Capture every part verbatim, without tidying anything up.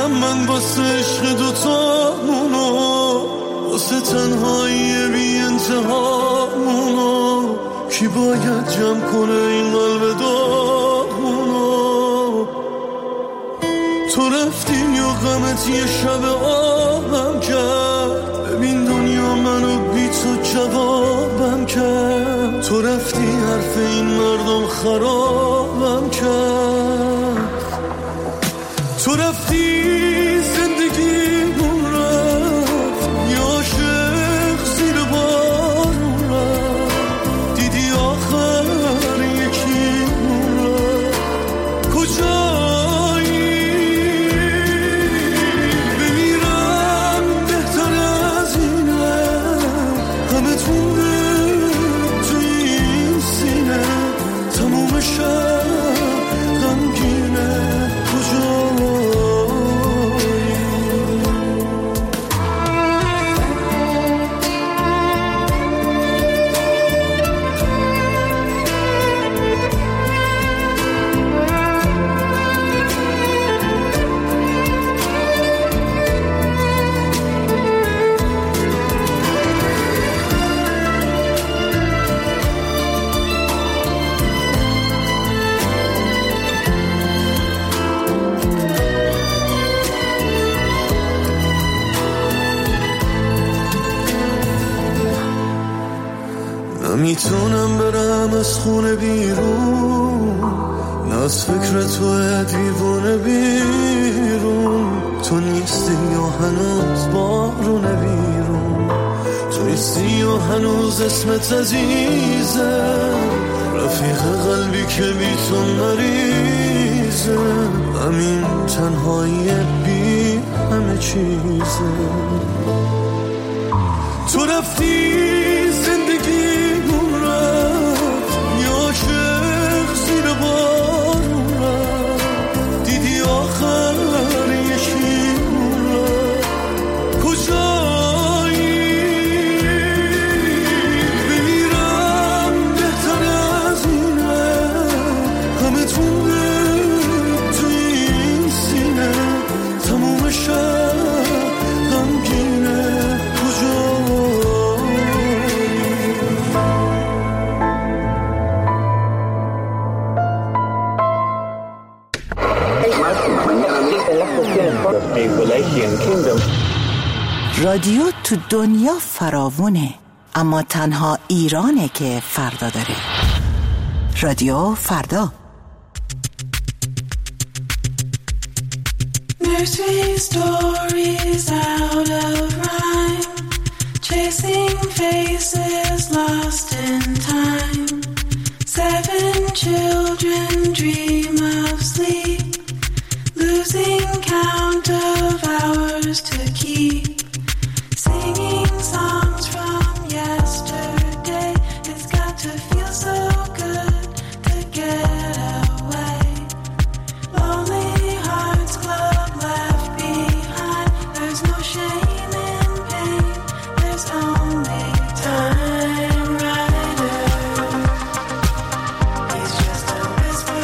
بمیرم من واسه عشق دوتامونو، واسه تنهایی بی انتهامونو. کی باید جمع کنه این قلب داغونو؟ تو رفتی و غمت یه شب آبم کرد، ببین دنیا منو بی تو جوابم کرد. تو رفتی حرف این مردم خرابم کرد. تو رفتی زندگیمون رفت، یه عاشق زیر بارون رفت. دیدی آخر یکیمون رفت. کجایی؟ بمیرم بهتر از اینه، همه تونه تو این سینه. تموم شب غمگینه. کجایی؟ نمیتونم برم از خونه بیرون، نه از فکر تو دیوونه بیرون. تو نیستی و هنوز بارونه بیرون، تو نیستی و هنوز اسمت عزیزه. رفیق قلبی که بی تو مریضه، همین تنهایی بی همه چیزه. تو رفتی زندگیمون رفت، یه عاشق زیر بارون رفت. دیدی آخر یکیمون رفت. کجایی؟ بمیرم بهتر از اینه، همه تونه تو این سینه. تموم شب غمگینه. رادیو تو دنیا فراوونه، اما تنها ایرانه که فردا داره. رادیو فردا. Nursery stories out of rhyme, chasing faces lost in time. Seven children dream of sleep, losing count of hours to keep. Singing songs from yesterday, it's got to feel so good to get away. Lonely Hearts Club left behind, there's no shame in pain, there's only time. Rider, he's just a whisper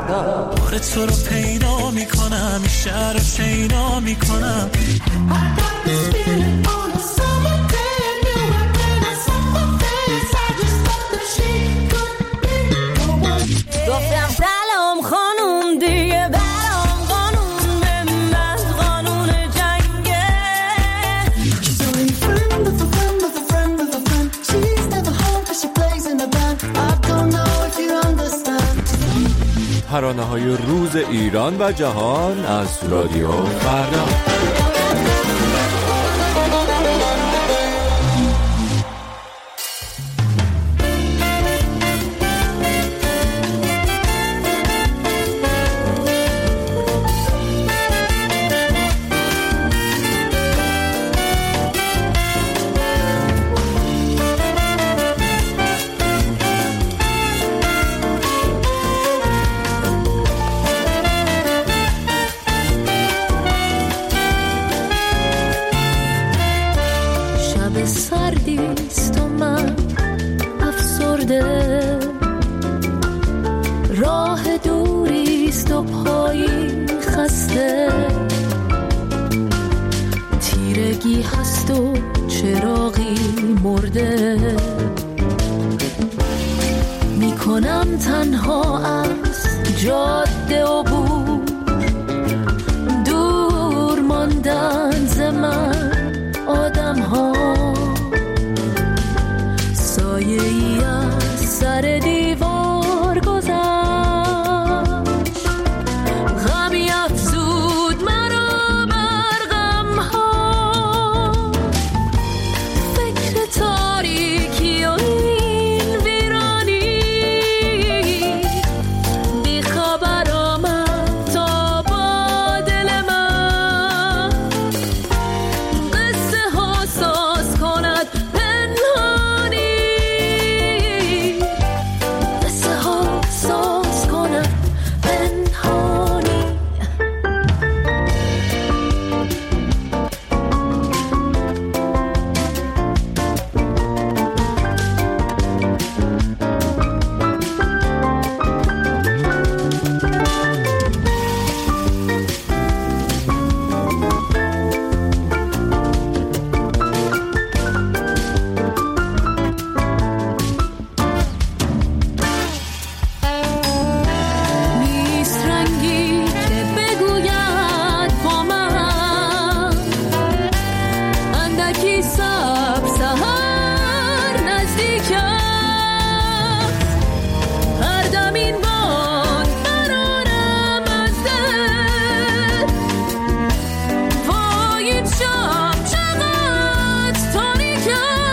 فردا. بار تو رو پیدا میکنم، این شهر رو شیدا میکنم. گفتم سلام خانوم دیگه برام قانون به من قانون جنگه. She's only a friend of a friend of a friend of a friend. She's never home but she plays in a band. I don't know if you understand. ترانه‌های روز ایران و جهان از رادیو فردا. سردیست و من افسرده، راه دوریست و پایی خسته، تیرگی هست و چراغی مرده، میکنم تنها از جاده و عبور، دور ماندن ز من آدم ها، سایه ای از سر دیوار گذشت، غمی افزود مرا بر غم ها، فکر تاریکی و این ویرانی، بی خبر آمد تا با دل من، قصه ها ساز کند پنهانی، قصه ها ساز کند پنهانی. نیست رنگی که بگوید با من، اندکی صبر سحر نزدیک است، هر دم این باد برارم از دل، وای این شب چقدر تاریک است.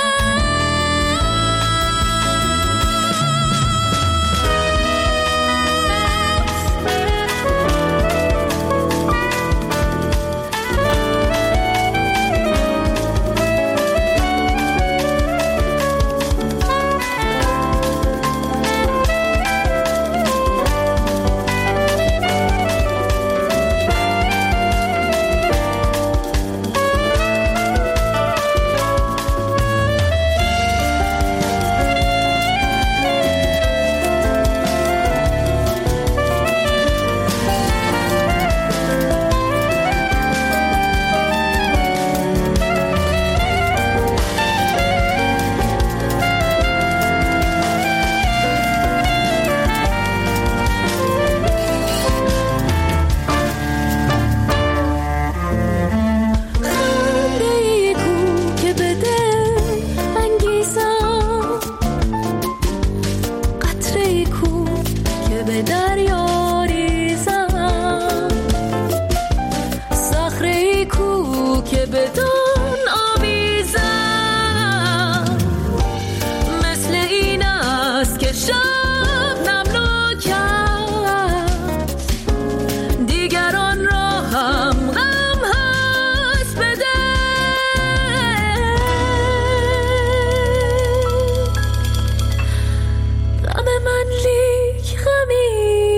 خنده‌ای کو که به دل انگیزم، قطره‌ای کو که به دریا ریزم، صخره‌ای کو که بدان آویزم، مثل این است که شب نمناک است، دیگران را هم غم هست بده، غم من لیک غمی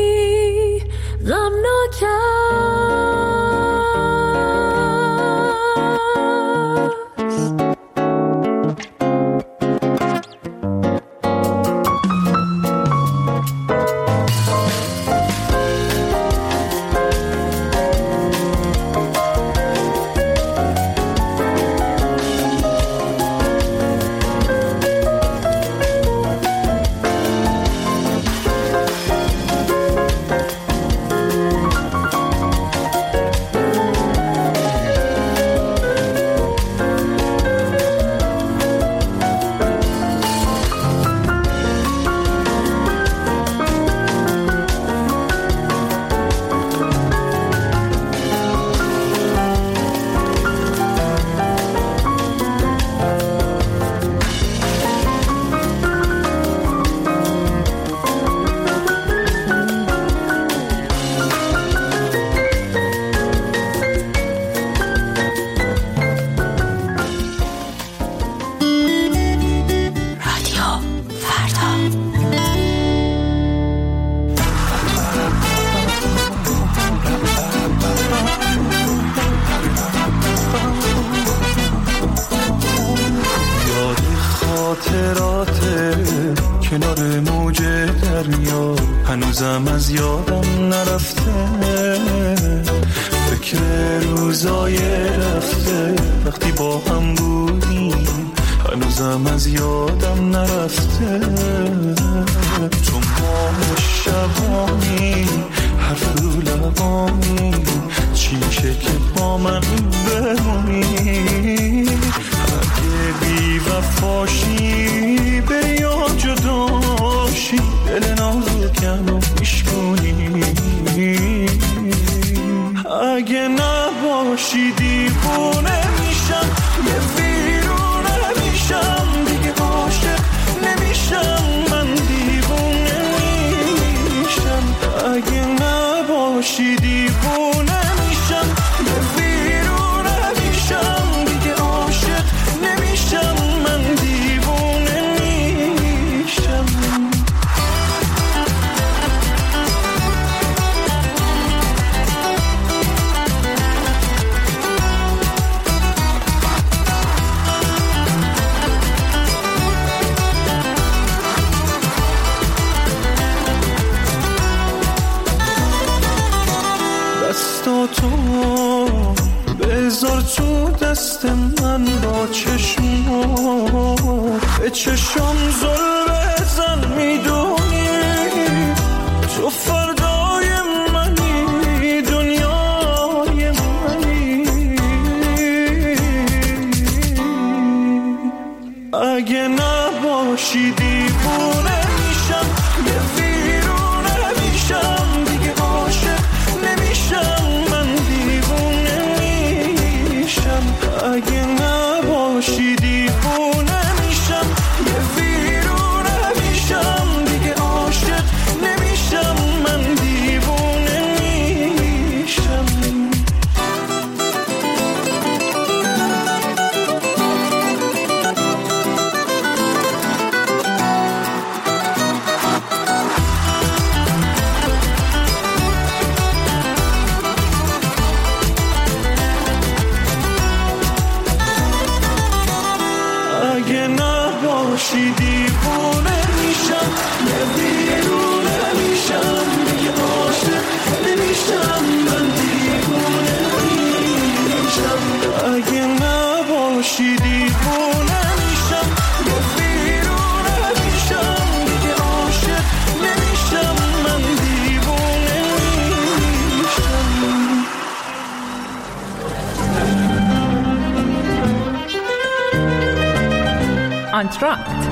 خاطراته کنار موج دریا هنوزم از یادم نرفته. فکر روزای رفته وقتی با هم بودیم هنوزم از یادم نرفته. تو ماه شبانی حرف رو لبانی چی میشه که با من بمونی؟ اگه بی وفاشی بری یا جداشی دل نازکم رو میشکنی. اگه نباشی دیوونه میشم یه ویرونه میشم دیگه عاشق نمیشم من دیوونه میشم. اگه نباشی دیوونه میشم یه ویرونه میشم دیگه عاشق نمیشم من دیوونه میشم. دستاتو بذار تو دست من با چشمو به چشم زل بزن میدونی تو فردای منی دنیای منی. اگه نباشی دیوونه میشم یه ویرونه میشم دیگه عاشق نمیشم من دیوونه میشم. اگه نباشی دیوونه میشم یه ویرونه میشم دیگه عاشق نمیشم من دیوونه میشم. اگه نباشی دیوونه میشم یه ویرونه میشم دیگه عاشق نمیشم من دیوونه میشم. اگه نباشی دیوونه میشم یه ویرونه میشم دیگه عاشق نمیشم من دیوونه میشم. آنتراکت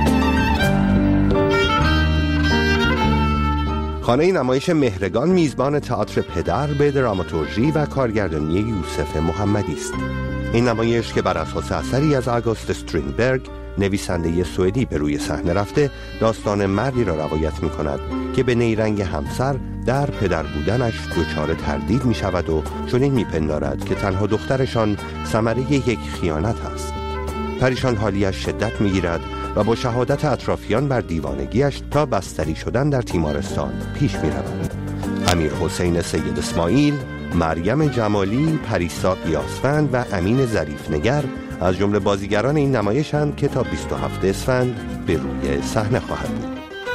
خانه نمایش مهرگان میزبان تئاتر پدر به دراماتورژی و کارگردانی یوسف محمدی است. این نمایش که بر اساس اثری از آگوست استرینبرگ نویسنده سوئدی به روی صحنه رفته داستان مردی را روایت می کند که به نیرنگ همسر در پدر بودنش دچار تردید می شود و چنین می پندارد که تنها دخترشان ثمره یک خیانت است. پریشان حالیش شدت می گیرد و با شهادت اطرافیان بر دیوانگیش تا بستری شدن در تیمارستان پیش می رود. امیر حسین سید اسماعیل، مریم جمالی، پریسا قیاسفند و امین ظریف نگر از جمله بازیگران این نمایشند که تا بیست و هفتم اسفند به روی صحنه خواهد بود.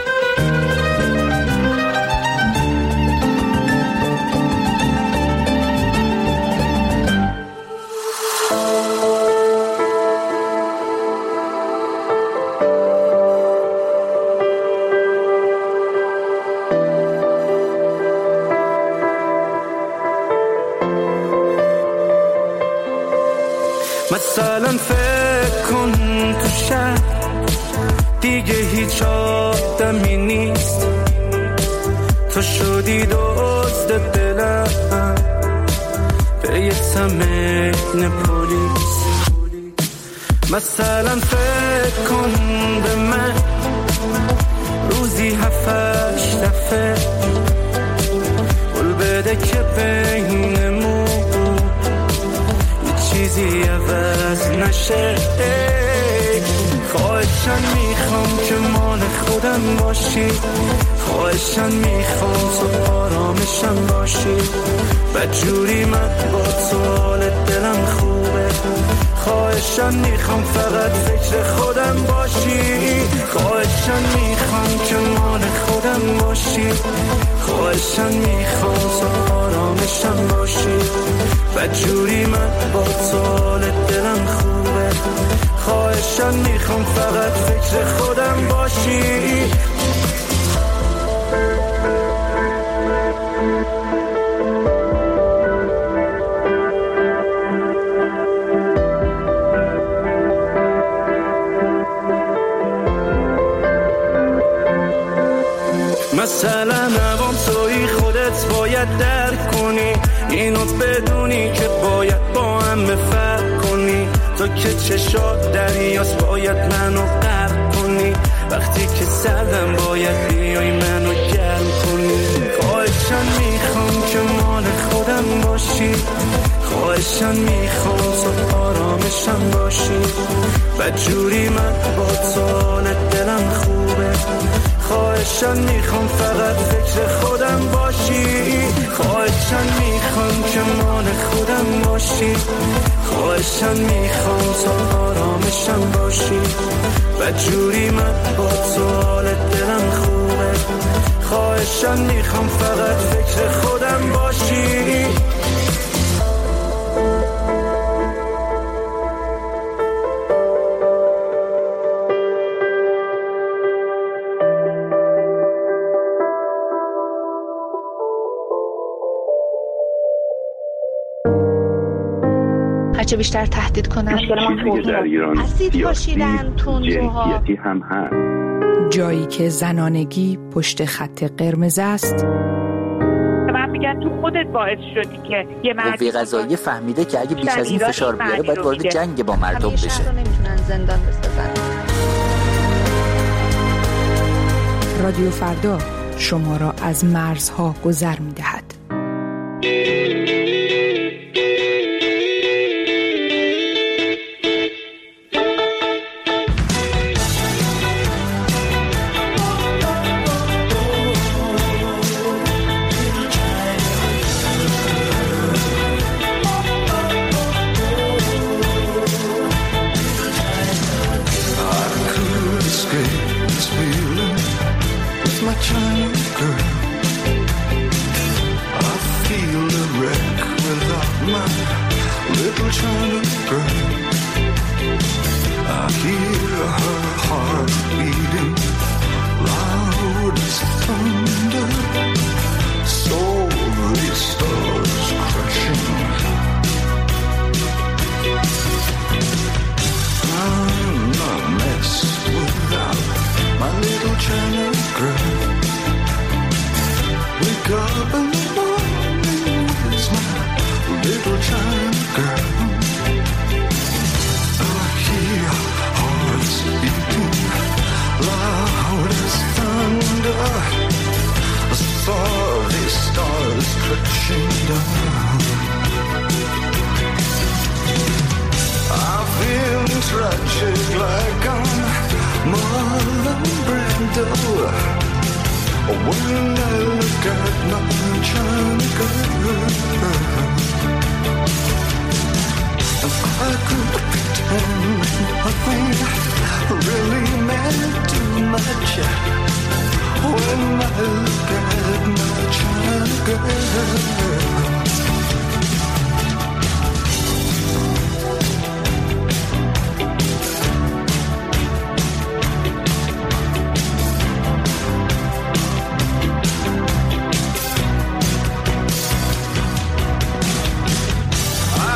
مثلا فکر کن تو شهر دیگه هیچ آدمی نیست، تو شدی دزد دلم بیتم این پولیس. مثلا فکر کن به من روزی هفتش دفعه قول بده که بینمون چیزی عوض نشه. خواهش خواهشن میخوام که مال خودم باشی، خواهشن میخوام تو آرامشم باشی، بدجوری من با تو حال دلم خوبه، خواهشن میخوام فقط فکر خودم باشی، خواهشن میخوام که مال خودم باشی، خواهشن میخوام تو آرامشم باشی، بدجوری من با تو حال دلم خوبه، خواهشن میخوام فقط فکر خودم باشی. مثلا نوام توی خودت باید درک کنی، اینات بدونی که باید با هم فرق کنی، تو که چشات دریاست باید منو غرق کنی، وقتی که سردم باید بیای منو گرم کنی، خواهشن میخوام که مال خودم باشی، خواهشن میخوام تو آرامشم باشی، بدجوری من با تو حال دلم خوبه، خواهشن میخوام فقط فکر خودم باشی، خواهشن میخوام که مال خودم باشی، خواهشن میخوام تو آرامشم باشی، بدجوری من با تو حال دلم خوبه، خواهشن میخوام فقط فکر خودم باشی. هرچه بیشتر تهدید کنن چیزی که در ایران سیاسی جنسیتی هم هست. جایی که زنانگی پشت خط قرمز است. من میگم تو خودت باعث شدی که یه مرد قوه قضاییه فهمیده که اگه بیش از این فشار بیاره باید وارد جنگ با مردم بشه. همیشه نمیتونن زندان بسازن. رادیو فردا شما را از مرزها گذر میدهد.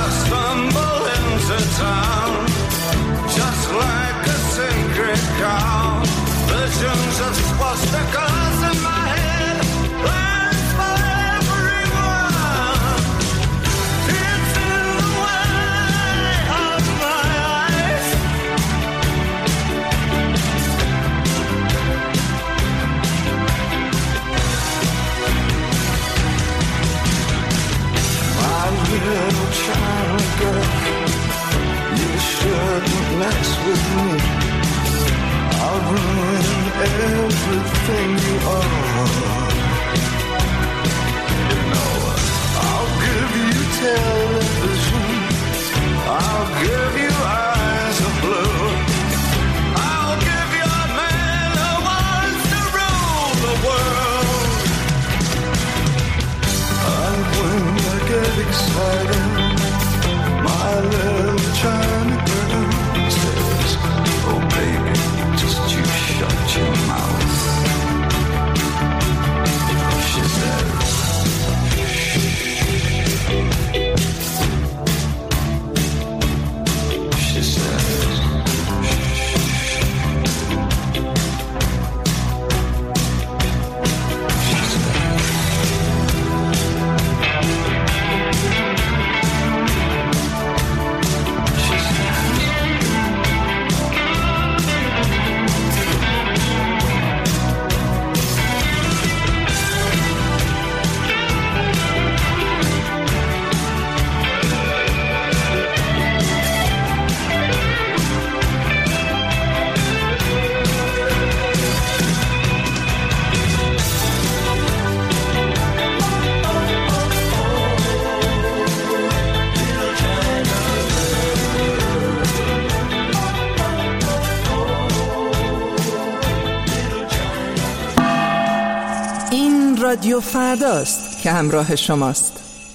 Just like a sacred cow. everything you are. You know, I'll give you television, I'll give you eyes of blue, I'll give you a man who wants to rule the world. And when I get excited, my little China girl says, oh baby, just you shut your mouth. She says, she says, رادیو فرداست که همراه شماست.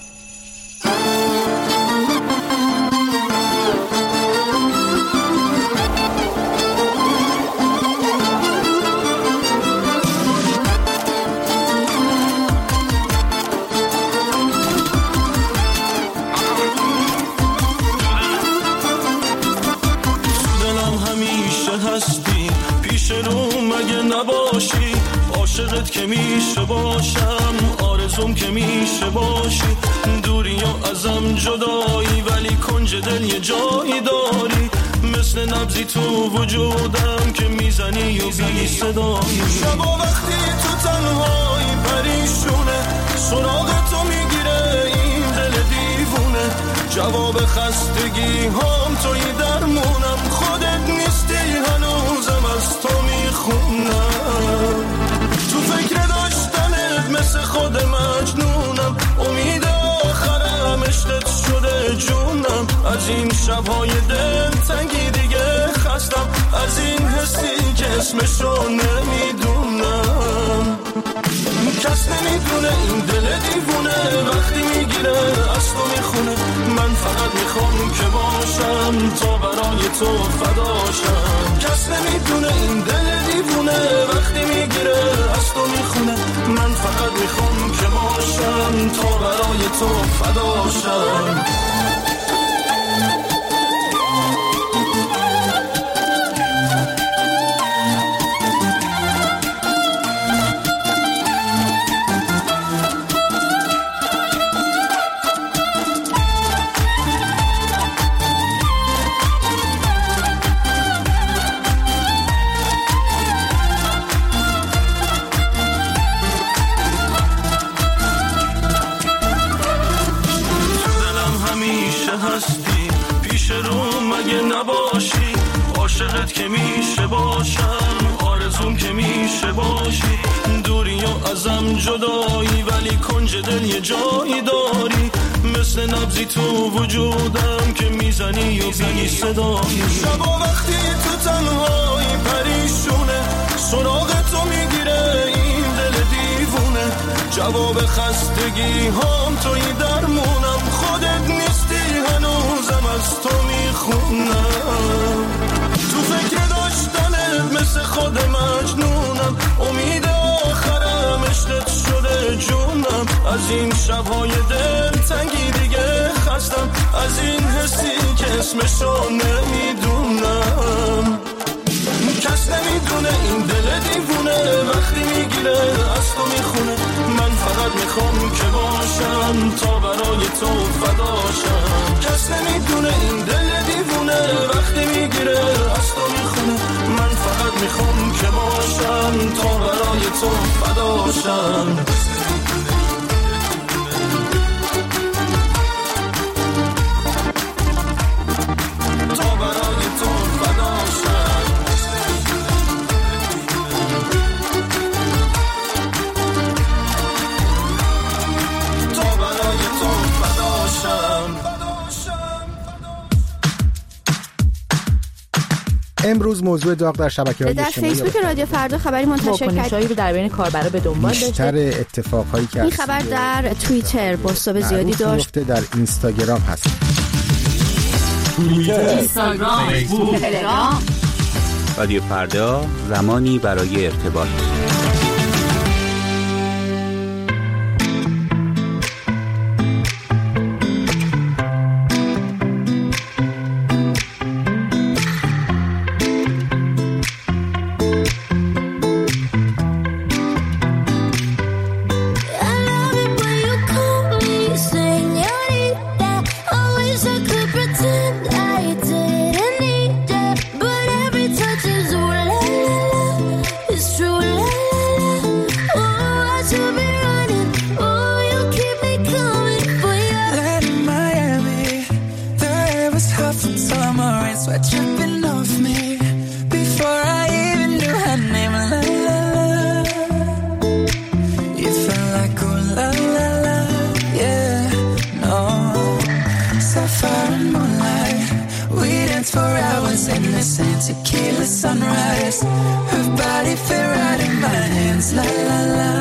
دلم همیشه هستی، پیش رو مگه نباشی، عاشقت که میشه باشم، آرزوم که میشه باشی، دوری و ازم جدایی ولی کنج دل یه جایی داری، مثل نبضی تو وجودم که میزنی و بی صدایی. شبا وقتی تو تنهایی پریشونه، سراغ تو میگیره این دل دیوونه، جواب خستگی هم توی درمونم، خودت نیستی هنوزم از تو میخونم، تو فکر داشتنت مثل خود مجنونم، امید آخرم عشقت شده جونم، از این شبهای دل تنگی دیگه خستم، از این حسی که اسمشو نمیدونم، کس نمیدونه این دل دیوونه وقتی میگیره از تو میخونه، من فقط میخوام که باشم تا برای تو فداشم، کس نمیدونه این دل دیوونه وقتی میگیره از تو میخونه، من فقط میخوام که باشم تا برای تو فداشم. نباشی عاشقت که میشه باشم، آرزوم که میشه باشی، دوری و ازم جدایی ولی کنج دل یه جایی داری، مثل نبضی تو وجودم که میزنی و بی صدایی. شبا وقتی تو تنهایی پریشونه، سراغ تو میگیره این دل دیوونه، جواب خستگی هم توی درمونم، خودت نیستی هنوزم از تو میخونم، تو فکر داشتنت مثل خود مجنونم، امید آخرم عشقت شده جونم، از این شبهای دل تنگی دیگه خستم، از این حسی که اسمشو نمیدونم، کس نمیدونه این دل دیوونه وقتی میگیره از تو میخونه، من فقط میخوام که باشم تا برای تو فداشم، کس نمیدونه این دل دیوونه وقتی میگیره از تو میخونه، من فقط میخوام که باشم تا برای تو فداشم. امروز موضوع داغ در شبکه‌های اجتماعی در فیسبوک رادیو فردا خبری منتشر کرد رو در بین کاربرا به دنبال داشته. بیشتر اتفاقهایی که این خبر در توییتر بازتاب زیادی داشت. در اینستاگرام هست. توییتر، اینستاگرام، فیسبوک، تلگرام. رادیو فردا، زمانی برای ارتباط. Tequila sunrise, her body fit right in my hands, la la la.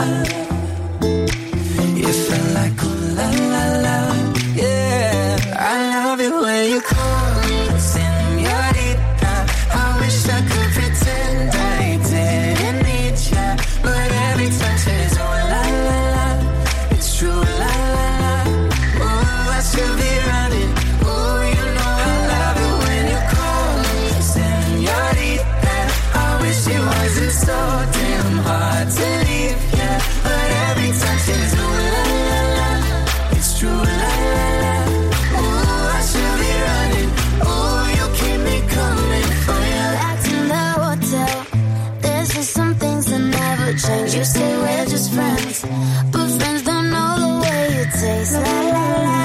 You feel like ooh la la la, yeah. I love it when you call me señorita. I wish I could pretend I didn't need ya, but every touch is ooh la la la. It's true la la la. Ooh, I should be running. Ooh, you know I love it when you call me señorita. I wish it wasn't so damn hard to leave, yeah. But every touch is ooh la la la. It's true la la la. Ooh, I should be running. Ooh, you keep me coming for you. Back in the hotel, there's just some things that never change. You say we're just friends, but friends don't know the way you taste. La la la.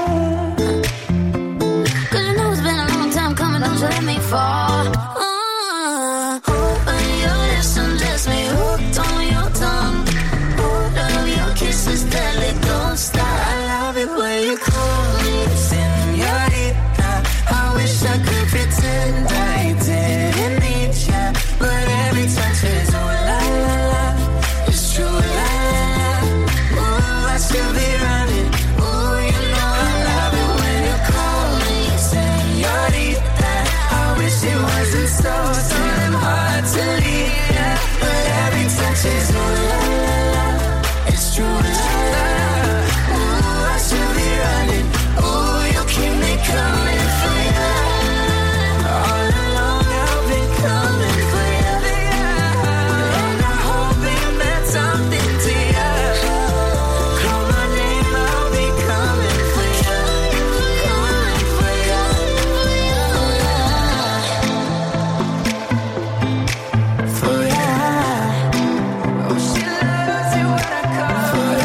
Cause you know it's been a long time coming, don't you let me fall. When you call me señorita, I wish I could pretend I didn't need ya, but every touch is ooh la la la. It's true la la la. Ooh, I should be running. Ooh, you know I love it when you call me señorita. I wish it wasn't so damn hard to leave ya, but every touch is ooh la la la. It's true la la la. Coming for you. All along I've been coming for you, and I hope it meant something to you. Call my name, I'll be coming for you, coming for you, for you. Oh, she loves you when I call for you.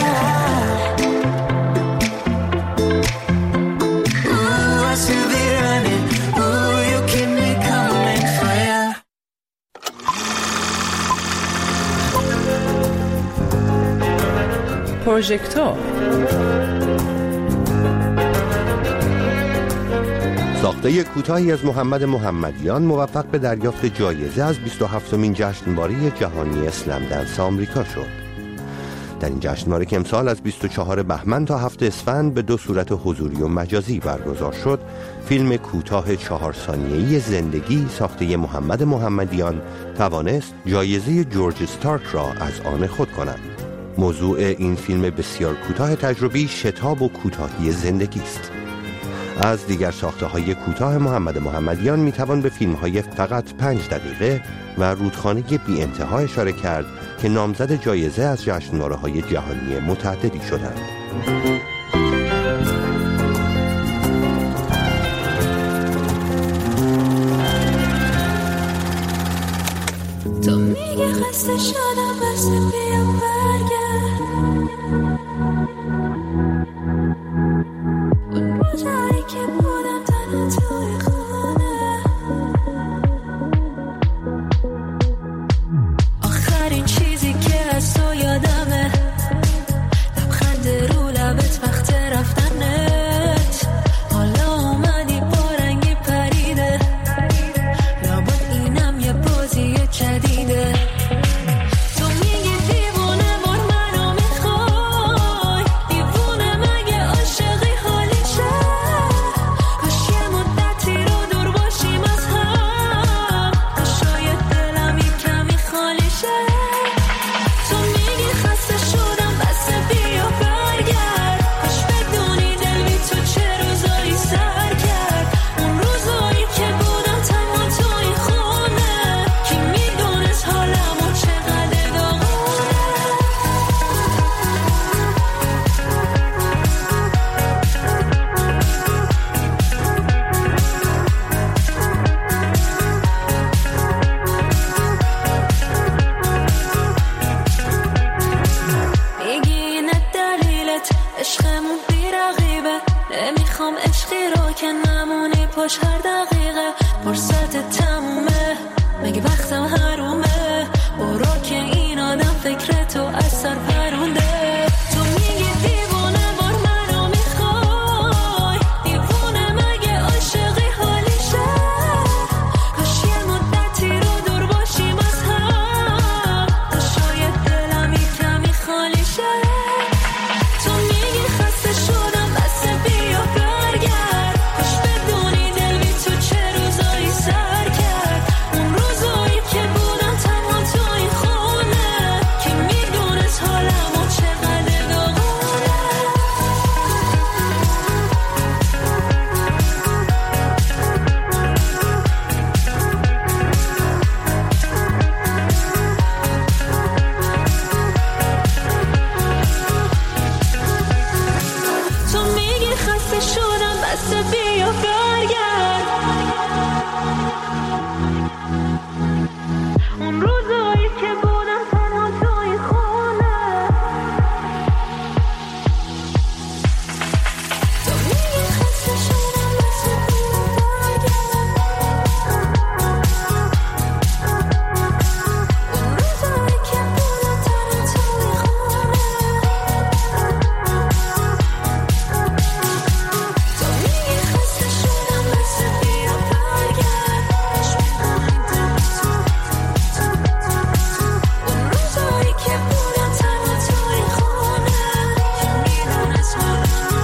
پروژکتور ساخته کوتاهی از محمد محمدیان موفق به دریافت جایزه از بیست و هفتمین جشنواره جهانی اسلم دنس آمریکا شد. در این جشنواره که امسال از بیست و چهارم بهمن تا هفتم اسفند به دو صورت حضوری و مجازی برگزار شد، فیلم کوتاه چهار ثانیه‌ای زندگی ساخته محمد محمدیان توانست جایزه جورج استارک را از آن خود کند. موضوع این فیلم بسیار کوتاه تجربی شتاب و کوتاهی زندگی است. از دیگر ساخته‌های کوتاه محمد محمدیان میتوان به فیلم‌های فقط پنج دقیقه و رودخانه بی انتها اشاره کرد که نامزد جایزه از جشنواره‌های جهانی متعددی شدند. تو میگه خسته شدم بس بیام برگرد، اون روزایی که بودم تنها توی خونه، آخرین چیزی که از تو یادمه لبخند رو لبت وقت رفتنت، حالا اومدی با رنگی پریده لابد این باش هر دقیقه فرصت تمومه مگه وقتم حرومه برو که این آدم فکر تو از سر پرونده تو میگی دیوونه بار منو میخوای دیوونه مگه عاشقی حالیشه کاش یه مدتی رو دور باشیم از هم تا شاید دلم یه کمی خالی شه تو میگی خسته شدم بس بیا برگرد کاش بدونی دل بی تو چه روزایی سر کرد اون روزایی که بودم تنها تو این خونه که میدونست حالم و چقدر داغونه تو میگی خسته شدم بس بیا برگرد اون روزایی که بودم تنها تو این خونه تو میگی خسته شدم بس بیا برگرد اون روزایی که بودم تنها تو این خونه تو میگی خسته شدم بس بیا برگرد کاش می‌خوایم دل تو اون روزایی که بودم تنها تو این خونه که میدونست حالم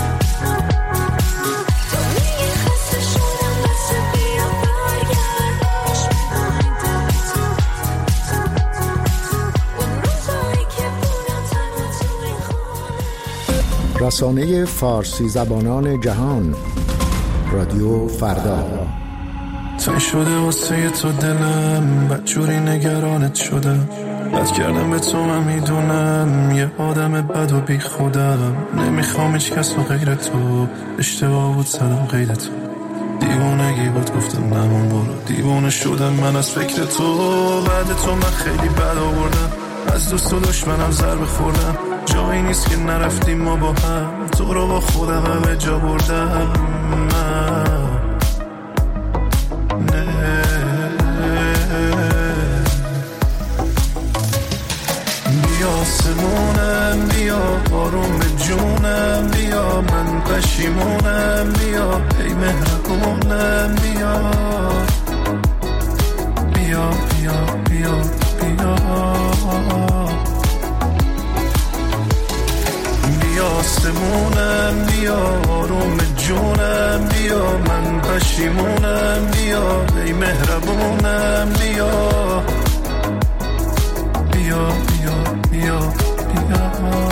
تو میگی خسته شدم بس بیا برگرد کاش می‌خوایم دل تو اون روزایی که بودم تنها تو این خونه رسانه فارسی زبانان جهان رادیو فردا. تای شده واسه تو دلم بدجوری نگرانت شدم بد کردم به تو من میدونم یه آدم بد و بی خودم نمیخوام هیچ کس و غیر تو اشتباه بود زدم غیر تو دیوونگی بود گفتم نمون برو دیوونه شدم من از فکر تو بعد تو من خیلی بد آوردم از دوست و دشمنم ضربه خوردم جایی نیست که نرفتیم ما با هم تو رو با خودم همه جا بردم من نه بیا آسمونم بیا آروم به جونم بیا من پشیمونم بیا ای مهربونم بیا بیا بیا بیا بیا بیا آسمونم بیا آروم جونم بیا من پشیمونم بیا ای مهربونم بیا بیا بیا بیا بیا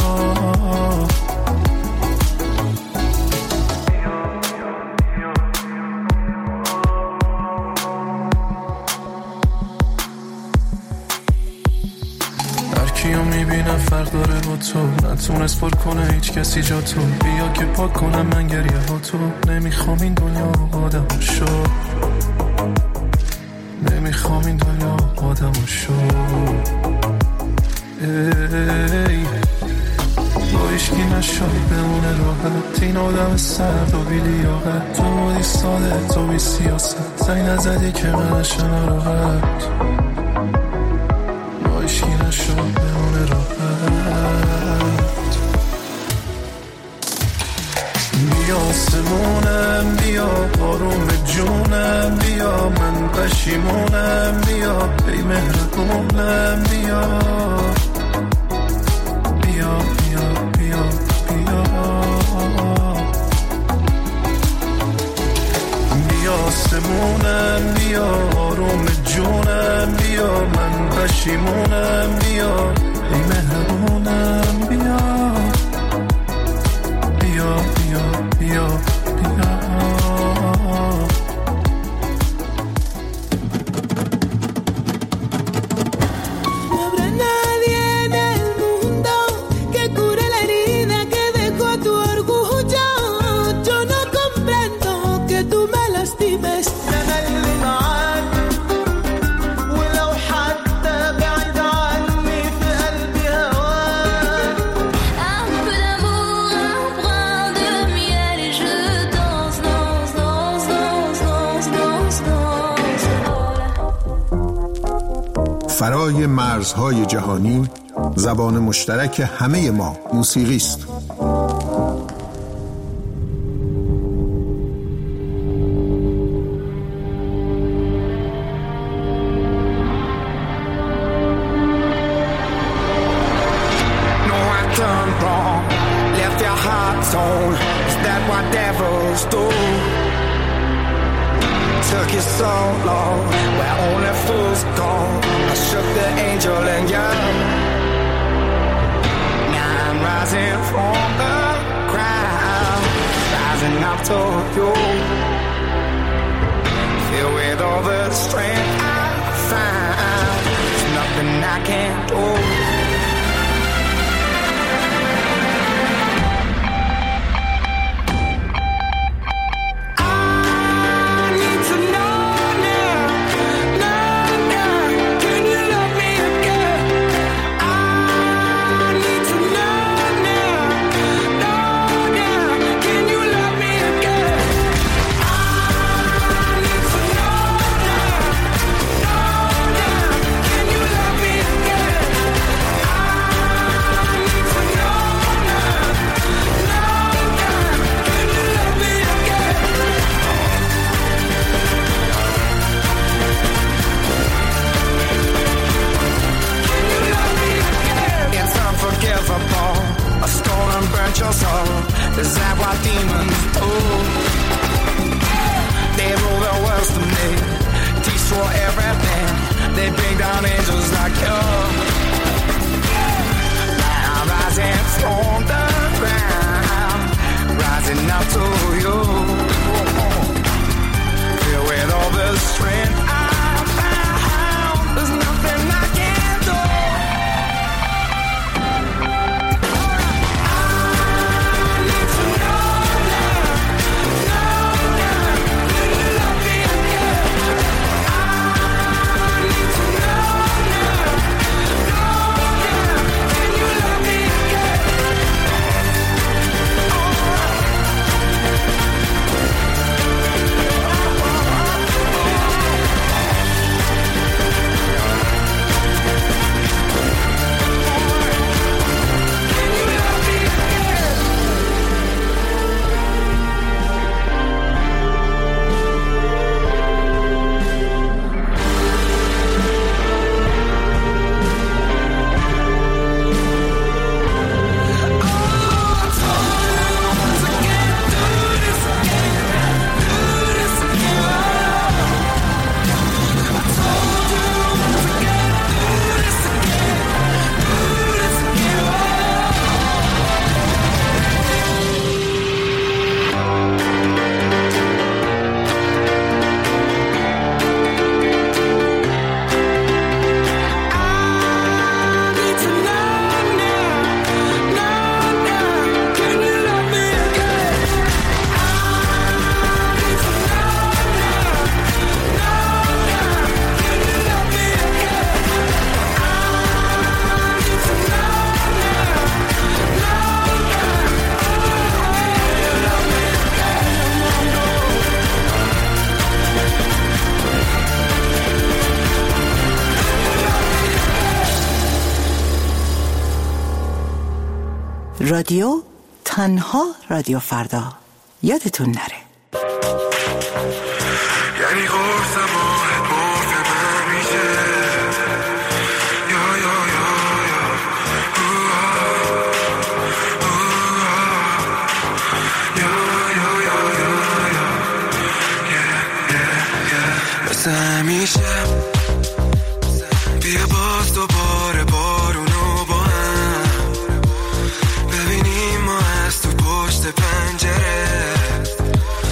کیو میبینم فرق داره با تو نتونست پر کنه هیچ کسی جا تو بیا که پاک کنم من گریه ها تو نمیخوام این دنیا آدم شو نمیخوام این دنیا آدم شو ای با ایشکی نشاید بمونه راحت این آدم سرد و بی لیاقت تو بودی ساده تو بی سیاست زنگ نزدی که من نشم راحت با ایشکی نشاید بمونه راحت بیا آسمونم بیا آروم جونم بیا من پشیمونم بیا ای مهربونم بیا بیا بیا بیا بیا بیا آسمونم بیا آروم جونم بیا من پشیمونم بیا ای مهربونم بیا بیا بیا بیا بیا ولو حتى بعيد عني في قلبي هواك فرای مرزهای جهانی زبان مشترک همه ما موسیقی است. Took you so long, where only fools go. I shook the angel and you. Now I'm rising from the ground, rising up to you. Filled with all the strength I find, there's nothing I can't do. Is that what demons do? They rule the world to me, destroy everything. They bring down angels like you. Now I'm rising from the ground, rising up to you. Filled with all the strength I found, there's nothing I can't do. رادیو تنها رادیو فردا، یادتون نره. یعنی قرص ماه برد من میشه یا یا یا یا یا یا یا یا مثل همیشه بیا باز دوباره بارونو با هم ببینیم ما از تو پشت پنجره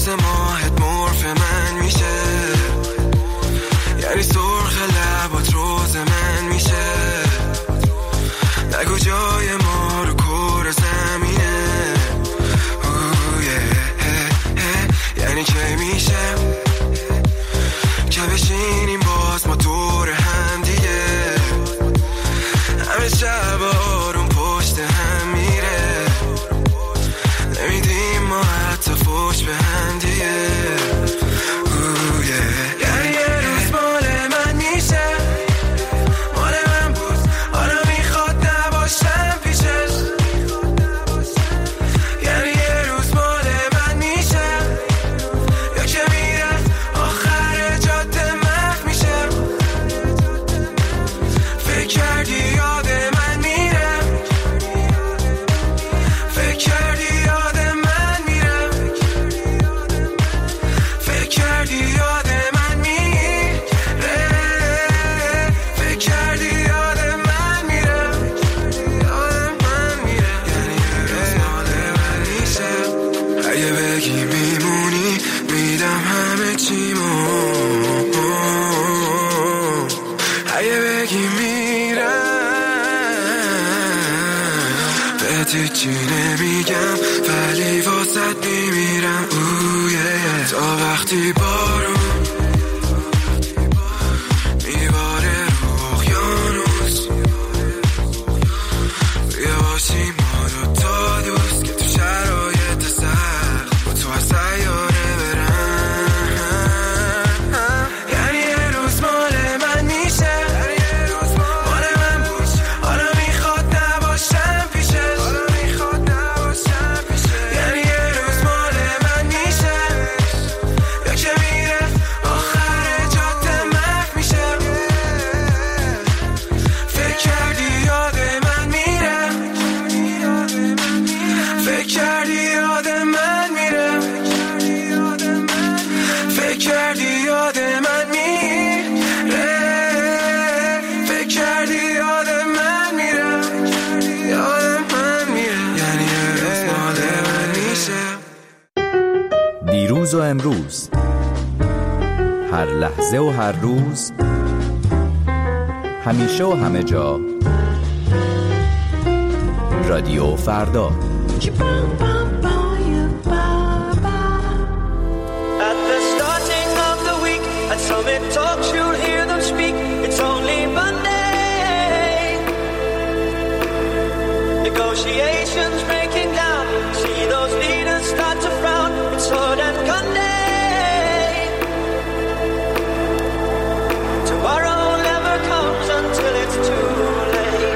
واسه ماهت مرف من میشه، یعنی سرخ لبات روز من میشه. نگو جای ما رو کور زمینه، یعنی که میشه که بشینیم باز ما دور هم دیگه. همه شب آروم پشت هم میره، نمیدیم ما حتی فوش به هم دیگه. یعنی یه روز مال من میشه، مال من بود حالا میخواد نباشم پیشش. یعنی یه روز مال من میشه، یا که میره آخر جاده محو میشه. فکر کردی یاد من میره، فکر کردی یاد من میره، فکر کردی یاد من میره، فکر کردی یاد من میره، یاد من میره. یعنی یه روز مال من میشه، اگه بگی میمونی میدم همه چیمو، اگه بگی میرم بهت هیچی نمیگم ولی واسد میمیرم. اوه تا وقتی بارون میباره رو اقیانوس، بیا باشیم ما دوتا دوست که تو شرایط سخت با تو از سیاره برم. یعنی یه روز مال من میشه، مال من بود حالا میخواد نباشم پیشش. یعنی یه روز مال من میشه، یا که میره آخر جاده محو میشه. فکر کردی یاد من میره، فکر کردی یاد من میره، فکر کردی یاد من میره، فکر کردی یاد من میره، یاد من میره. یعنی یه روز مال من میشه. دیروز و امروز، هر لحظه و هر روز، همیشه و همه جا، رادیو فردا. At the starting of the week, at Summit Talks, you'll hear them speak. It's only Monday. Negotiations breaking down. See those leaders start to frown. It's Hood and Conday. Tomorrow never comes until it's too late.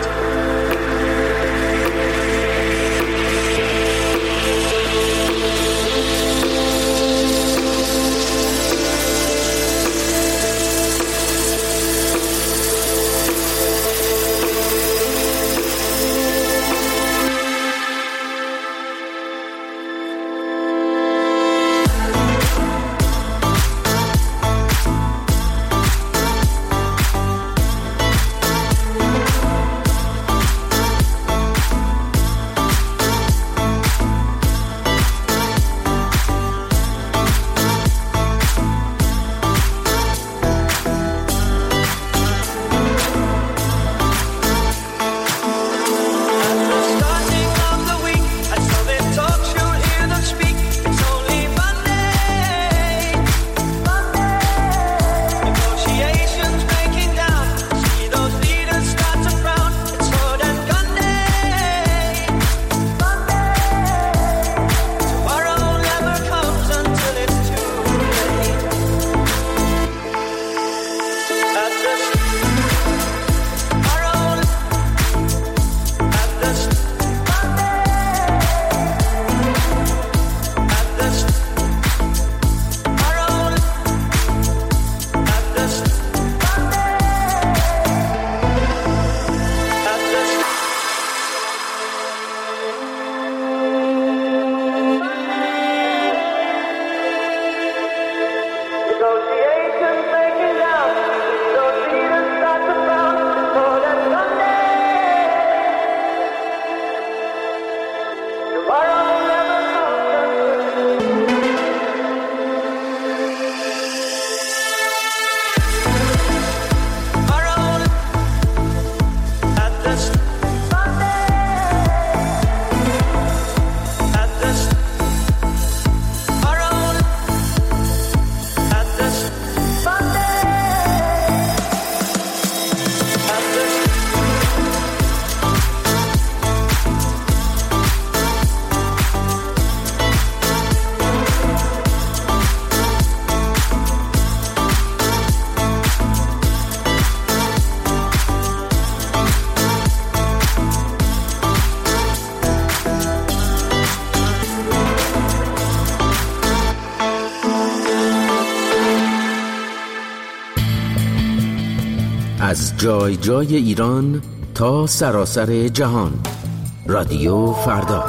از جای جای ایران تا سراسر جهان. رادیو فردا.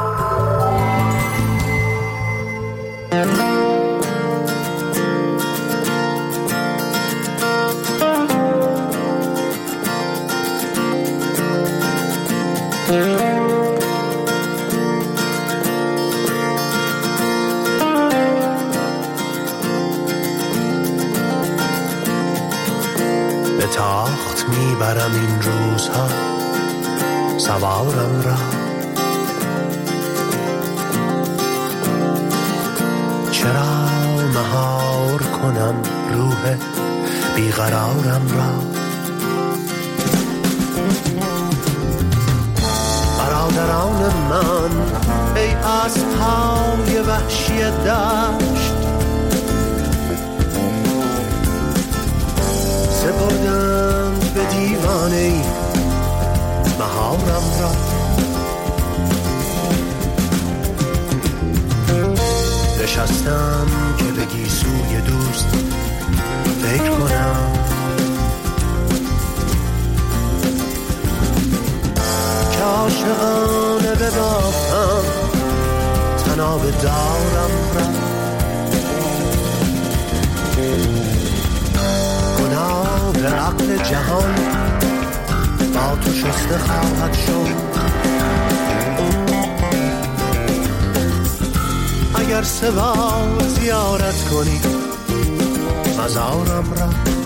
به تاخت میبرم این روزها سوارم را، چرا مهار کنم روح بیقرارم را. برادران من ای اسب‌های وحشی دشت، سپردند به دیوانه مهارم را. نشستم که به گیسوی دوست فکر کنم، که عاشقانه ببافم تناب دارم را. گناه عقل جهان با تو شسته خواهد شد، اگر سه بار زیارت کنی مزارم را.